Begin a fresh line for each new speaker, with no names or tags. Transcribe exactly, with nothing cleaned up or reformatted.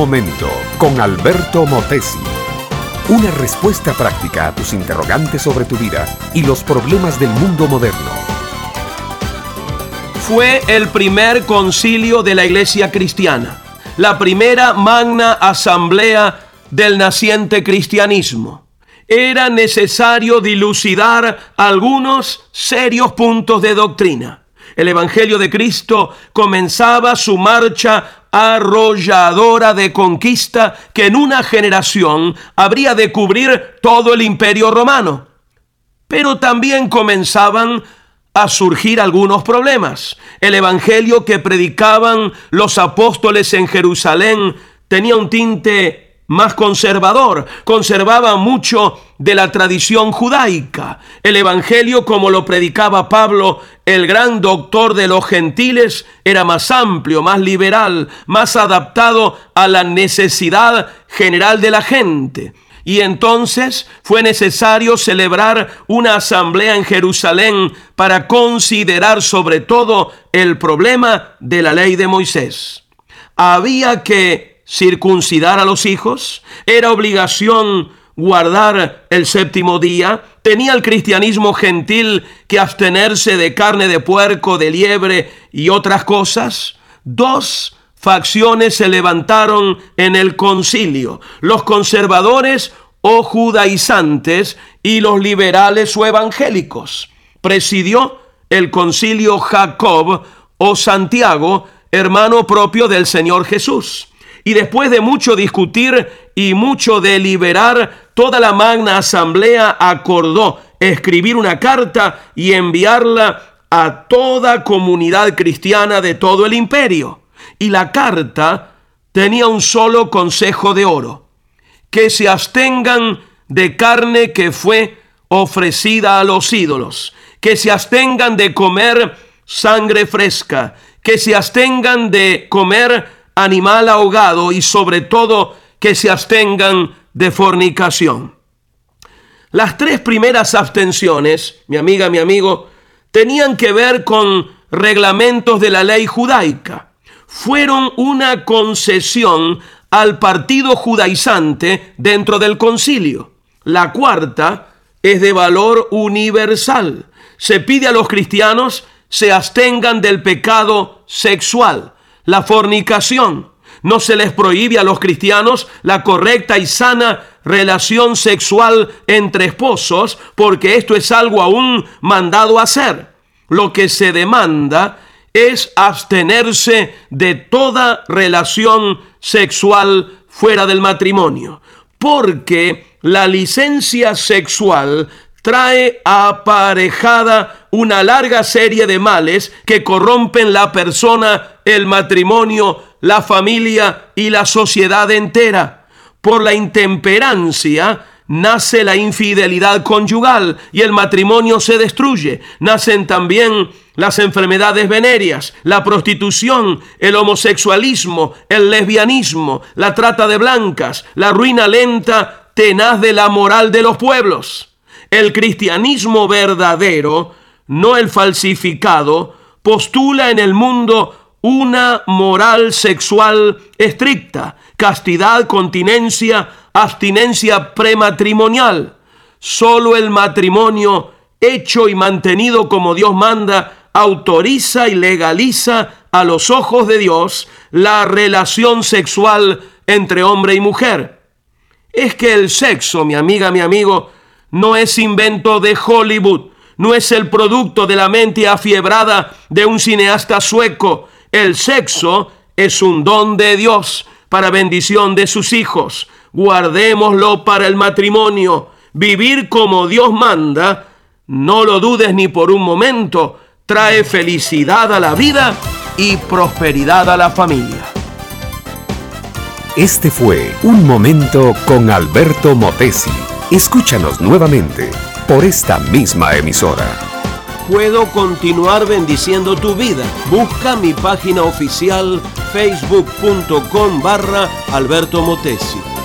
momento con Alberto Motesi. Una respuesta práctica a tus interrogantes sobre tu vida y los problemas del mundo moderno.
Fue el primer concilio de la Iglesia cristiana, la primera magna asamblea del naciente cristianismo. Era necesario dilucidar algunos serios puntos de doctrina. El Evangelio de Cristo comenzaba su marcha arrolladora de conquista que en una generación habría de cubrir todo el imperio romano. Pero también comenzaban a surgir algunos problemas. El evangelio que predicaban los apóstoles en Jerusalén tenía un tinte más conservador, conservaba mucho de la tradición judaica. El evangelio, como lo predicaba Pablo, el gran doctor de los gentiles, era más amplio, más liberal, más adaptado a la necesidad general de la gente. Y entonces fue necesario celebrar una asamblea en Jerusalén para considerar sobre todo el problema de la ley de Moisés. Había que circuncidar a los hijos, era obligación guardar el séptimo día, tenía el cristianismo gentil que abstenerse de carne de puerco, de liebre y otras cosas. Dos facciones se levantaron en el concilio: los conservadores o judaizantes y los liberales o evangélicos. Presidió el concilio Jacob o Santiago, hermano propio del Señor Jesús. Y después de mucho discutir y mucho deliberar, toda la magna asamblea acordó escribir una carta y enviarla a toda comunidad cristiana de todo el imperio. Y la carta tenía un solo consejo de oro: que se abstengan de carne que fue ofrecida a los ídolos, que se abstengan de comer sangre fresca, que se abstengan de comer animal ahogado y sobre todo que se abstengan de fornicación. Las tres primeras abstenciones, mi amiga, mi amigo, tenían que ver con reglamentos de la ley judaica. Fueron una concesión al partido judaizante dentro del concilio. La cuarta es de valor universal. Se pide a los cristianos se abstengan del pecado sexual, la fornicación. No se les prohíbe a los cristianos la correcta y sana relación sexual entre esposos, porque esto es algo aún mandado a hacer. Lo que se demanda es abstenerse de toda relación sexual fuera del matrimonio, porque la licencia sexual trae aparejada una larga serie de males que corrompen la persona, el matrimonio, la familia y la sociedad entera. Por la intemperancia nace la infidelidad conyugal y el matrimonio se destruye. Nacen también las enfermedades venéreas, la prostitución, el homosexualismo, el lesbianismo, la trata de blancas, la ruina lenta, tenaz de la moral de los pueblos. El cristianismo verdadero, no el falsificado, postula en el mundo una moral sexual estricta, castidad, continencia, abstinencia prematrimonial. Solo el matrimonio hecho y mantenido como Dios manda autoriza y legaliza a los ojos de Dios la relación sexual entre hombre y mujer. Es que el sexo, mi amiga, mi amigo, no es invento de Hollywood, no es el producto de la mente afiebrada de un cineasta sueco. El sexo es un don de Dios para bendición de sus hijos. Guardémoslo para el matrimonio. Vivir como Dios manda, no lo dudes ni por un momento, trae felicidad a la vida y prosperidad a la familia.
Este fue Un Momento con Alberto Motesi. Escúchanos nuevamente por esta misma emisora.
Puedo continuar bendiciendo tu vida. Busca mi página oficial facebook punto com barra Alberto Motesi.